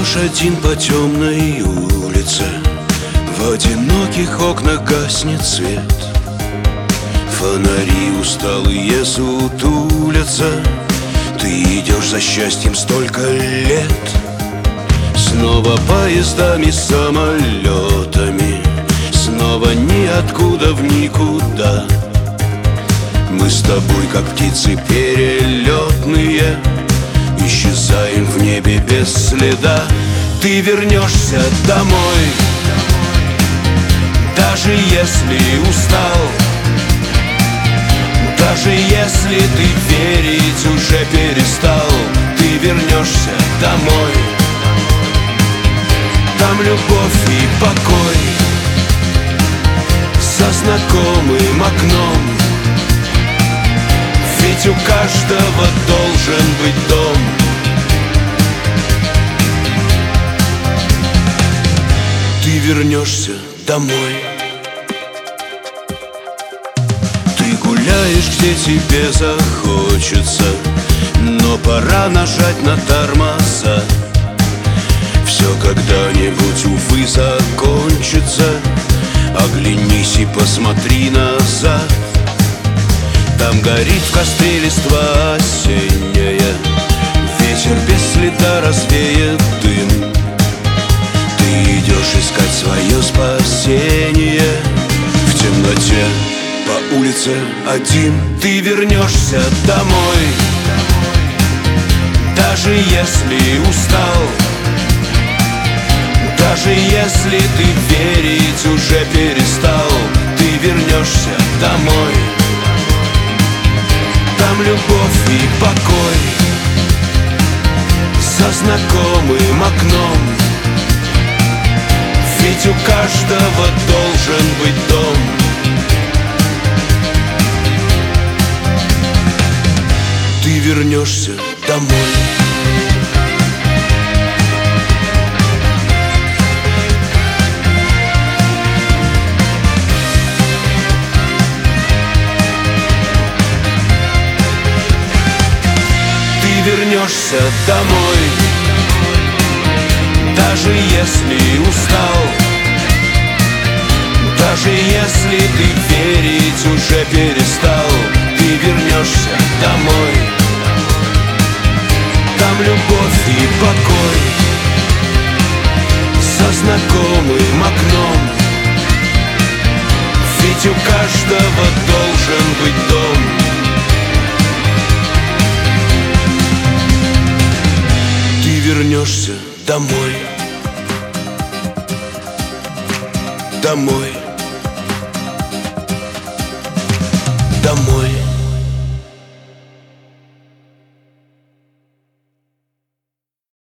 Идешь один по темной улице, в одиноких окнах гаснет свет. Фонари усталые сутулятся. Ты идешь за счастьем столько лет. Снова поездами, самолетами, снова ниоткуда в никуда. Мы с тобой, как птицы перелетные, исчезаем в небе без следа. Ты вернешься домой, даже если устал, даже если ты верить уже перестал. Ты вернешься домой, там любовь и покой, за знакомым окном. Ведь у каждого должен быть дом. Ты вернешься домой. Ты гуляешь, где тебе захочется, но пора нажать на тормоза. Все когда-нибудь, увы, закончится. Оглянись и посмотри назад. Там горит в костре листва осенняя, ветер без следа развеет дым. Ты идешь искать свое спасение в темноте по улице один. Ты вернешься домой, даже если устал, даже если ты верить уже перестал. Ты вернешься домой, там любовь и покой, за знакомым окном. Ведь у каждого должен быть дом. Ты вернешься домой. Вернешься домой, даже если устал, даже если ты верить уже перестал. Ты вернешься домой, там любовь и покой, за знакомым окном. Ведь у каждого должен быть дом. Вернешься домой, домой.